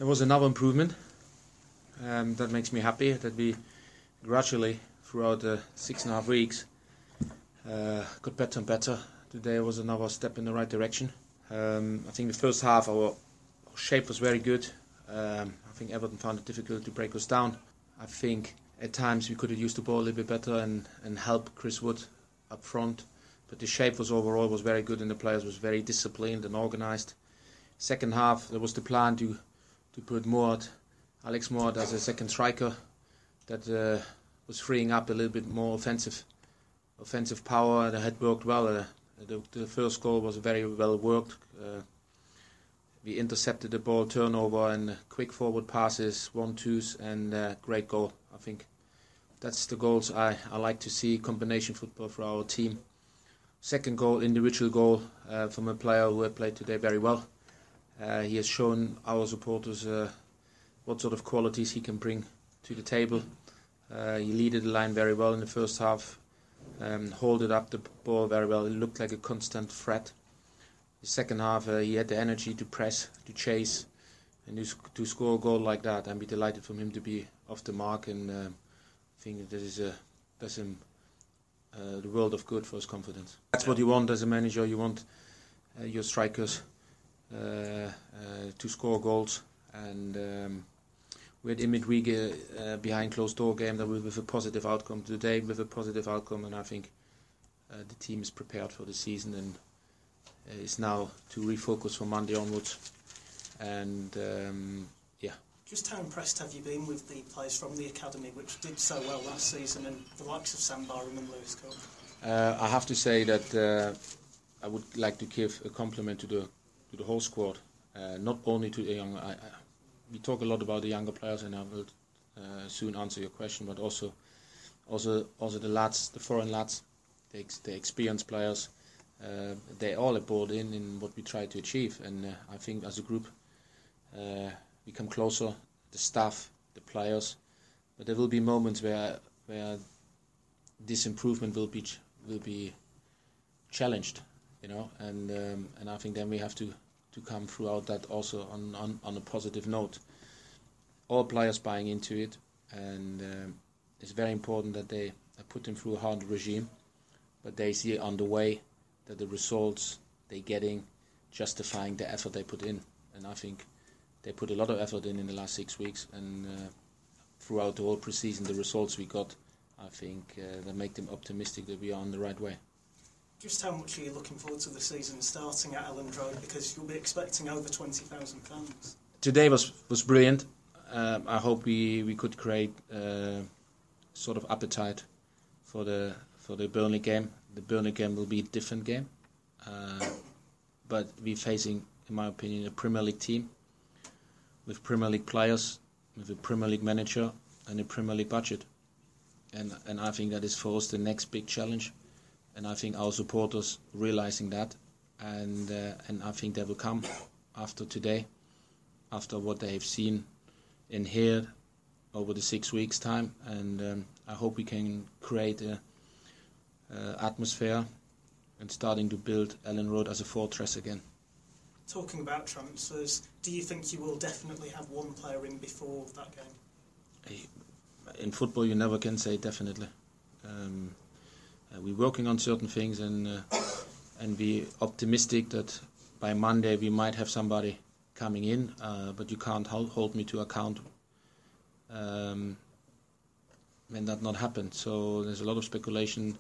There was another improvement. That makes me happy that we gradually, throughout the 6.5 weeks, got better and better. Today was another step in the right direction. I think the first half our shape was very good. I think Everton found it difficult to break us down. I think at times we could have used the ball a little bit better and help Chris Wood up front. But the shape was overall very good and the players was very disciplined and organised. Second half there was the plan to put Alex Moord as a second striker. That was freeing up a little bit more offensive power. That had worked well. The first goal was very well worked. We intercepted the ball, turnover and quick forward passes, 1-2s and great goal. I think that's the goals I like to see, combination football for our team. Second goal, individual goal from a player who had played today very well. He has shown our supporters what sort of qualities he can bring to the table. He leaded the line very well in the first half, holded up the ball very well. It looked like a constant threat. The second half, he had the energy to press, to chase, and to score a goal like that. I'm delighted for him to be off the mark, and I think that does him the world of good for his confidence. That's what you want as a manager. You want your strikers to score goals, and we had Imid Wiege behind closed door game that with a positive outcome today, with a positive outcome, and I think the team is prepared for the season and is now to refocus from Monday onwards. And yeah. Just how impressed have you been with the players from the academy, which did so well last season, and the likes of Sam Barham and Lewis Cook? I have to say that I would like to give a compliment to the whole squad, not only to the young. We talk a lot about the younger players, and I will soon answer your question. But also the lads, the foreign lads, the experienced players. They all are bought in what we try to achieve, and I think as a group we come closer. The staff, the players, but there will be moments where this improvement will be challenged, and I think then we have to come throughout that also on a positive note. All players buying into it, and it's very important that they put them through a hard regime, but they see on the way that the results they're getting justifying the effort they put in, and I think they put a lot of effort in the last 6 weeks, and throughout the whole pre-season the results we got, I think that make them optimistic that we are on the right way. Just how much are you looking forward to the season starting at Elland Road, because you'll be expecting over 20,000 fans? Today was brilliant. I hope we could create sort of appetite for the Burnley game. The Burnley game will be a different game, but we're facing, in my opinion, a Premier League team with Premier League players, with a Premier League manager and a Premier League budget, and I think that is for us the next big challenge. And I think our supporters realizing that, and I think they will come after today, after what they have seen and heard over the 6 weeks' time, and I hope we can create a atmosphere and starting to build Elland Road as a fortress again. Talking about transfers, do you think you will definitely have one player in before that game? In football, you never can say definitely. We're working on certain things, and we're optimistic that by Monday we might have somebody coming in, but you can't hold me to account when that not happened. So there's a lot of speculation,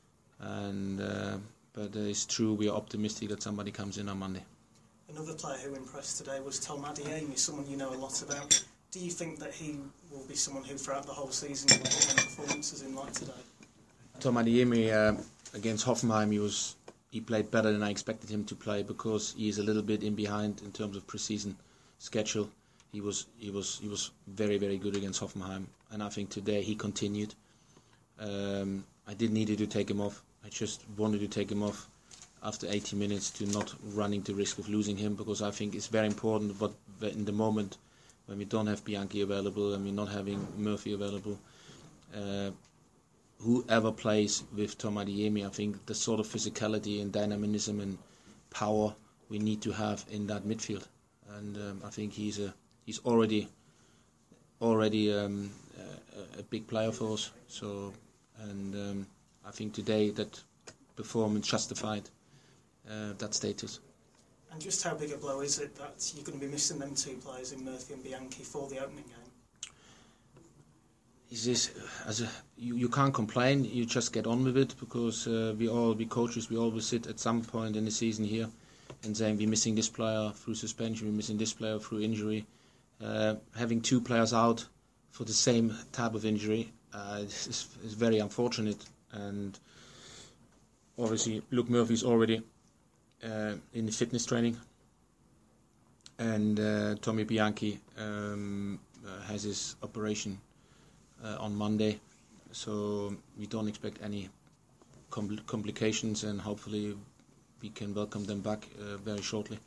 but it's true, we are optimistic that somebody comes in on Monday. Another player who impressed today was Tom Adeyemi, someone you know a lot about. Do you think that he will be someone who throughout the whole season will put in performances in like today? Tom Adeyemi against Hoffenheim, he played better than I expected him to play, because he is a little bit in behind in terms of pre-season schedule. He was very, very good against Hoffenheim, and I think today he continued. I didn't need to take him off. I just wanted to take him off after 80 minutes to not running the risk of losing him, because I think it's very important what in the moment when we don't have Bianchi available and we're not having Murphy available, whoever plays with Tom Adeyemi, I think the sort of physicality and dynamism and power we need to have in that midfield. And I think he's a he's already a big player for us. So, and I think today that performance justified that status. And just how big a blow is it that you're going to be missing them two players in Murphy and Bianchi for the opening game? Is this you can't complain? You just get on with it, because we coaches, we always sit at some point in the season here and saying we're missing this player through suspension, we're missing this player through injury. Having two players out for the same type of injury is very unfortunate, and obviously Luke Murphy's already in the fitness training, and Tommy Bianchi has his operation on Monday, so we don't expect any complications, and hopefully we can welcome them back very shortly.